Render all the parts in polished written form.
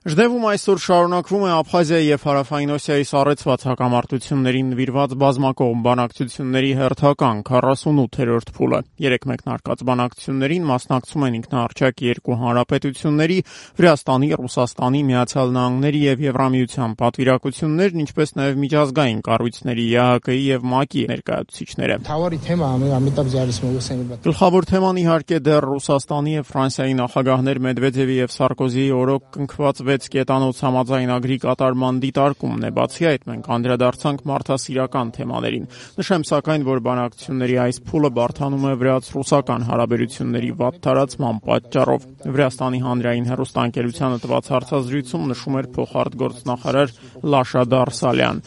Ժնևում այսօր շարունակվում է Աբխազիայի և Հարավային Օսիայի սառեցված հակամարտություններին նվիրված բազմակողմ բանակցությունների հերթական 48-րդ փուլը։ 3 մեկնարկած բանակցություններին մասնակցում են ինքնահռչակ երկու հանրապետությունների, Վրաստանի, Ռուսաստանի, Միացյալ Նահանգների և Եվրամիության պատվիրակություններն, ինչպես նաև միջազգային կառույցների ԵԱՀԿ-ի և ՄԱԿ-ի ներկայացուցիչները։ Գլխավոր թեման իհարկե դեռ Ռուսաստանի և Ֆրանսիայի նախագահներ Մեդվեդևի և Սարկոզիի օրոք կնքված 6 կետանոց համաձայնագրի կատարման դիտարկումն է։ Բացի այդ, մենք անդրադարձանք մարդասիրական թեմաներին։ Նշեմ սակայն, որ բանակցությունների այս փուլը բարդանում է վրաց-ռուսական հարաբերությունների վատթարացման պատճառով։ Վրաստանի հանրային հեռուստաընկերությանը տված հարցազրույցում նշում էր փոխարտգործնախարար Լաշա Դարսալյան։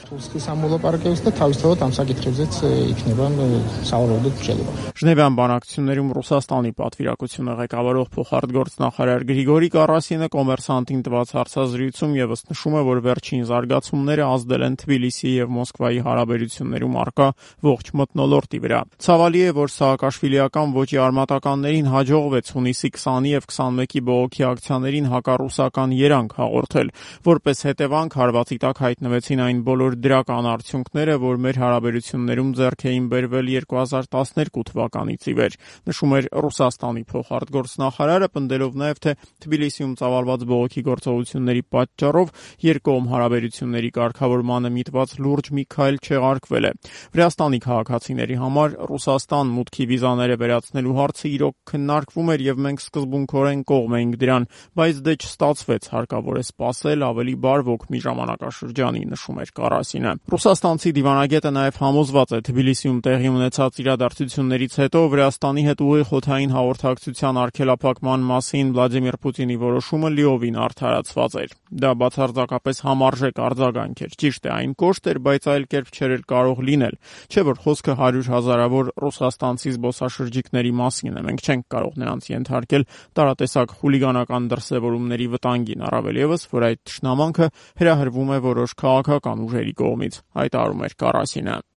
Ժնևյան բանակցություններում Ռուսաստանի պատվիրակությունը ղեկավարող փոխարտգործնախարար Գրիգորի Կարասինը կոմերսանտին տված հարցազրույցում ևս նշում է, որ վերջին զարգացումները ազդել են Թբիլիսիի և Մոսկվայի հարաբերություններում առկա ողջ մթնոլորտի վրա։ Ցավալի է, որ սաակաշվիլիական ոճի արմատականներին հաջողվեց հունիսի 20-ի և 21-ի բողոքի ակցիաներին հակառուսական երանգ հաղորդել։ Որպես հետևանք հարվածի տակ հայտնվեցին այն բոլոր դրական արդյունքները, որ մեր հարաբերություններում ձեռք էին բերվել 2012 թվականից ի վեր, նշում էր Ռուսաստանի փոխարտգործնախարարը, պնդելով նաև, թե Թբիլիսիում ծավալված բողոքի գործողությունների պատճառով երկկողմ հարաբերությունների կարգավորմանը միտված լուրջ մի քայլ չեղարկվել է։ Վրաստանի քաղաքացիների համար Ռուսաստան մուտքի վիզաները վերացնելու հարցը իրոք քննարկվում էր և մենք սկզբունքորեն կողմ էինք դրան, բայց դե չստացվեց, հարկավոր է սպասել ավելի բարվոք մի ժամանակաշրջանի, նշում էր Կարասինը։ Ռուսաստանցի դիվանագետը նաև համոզված է Թբիլիսիում տեղի ունեցած իրադարձություններից հետո Վրաստանի հետ ուղիղ օդային հաղորդակցության արգելափակման մասին Վլադիմիր Պուտինի որոշումը լիովին արդարացված էր։ Դա բացարձակապես համարժեք արձագանք էր։ Ճիշտ է, այն կոշտ էր, բայց այլ կերպ չէր էլ կարող լինել։ Չէ՞ որ խոսքը 100 հազարավոր ռուսաստանցի զբոսաշրջիկների մասին է։ Մենք չենք կարող նրանց ենթարկել տարատեսակ խուլիգանական դրսևորումների վտանգին, առավել ևս, որ այդ թշնամանքը հրահրվում է որոշ քաղաքական ուժերի կողմից, հայտարարում էր Կարասինը։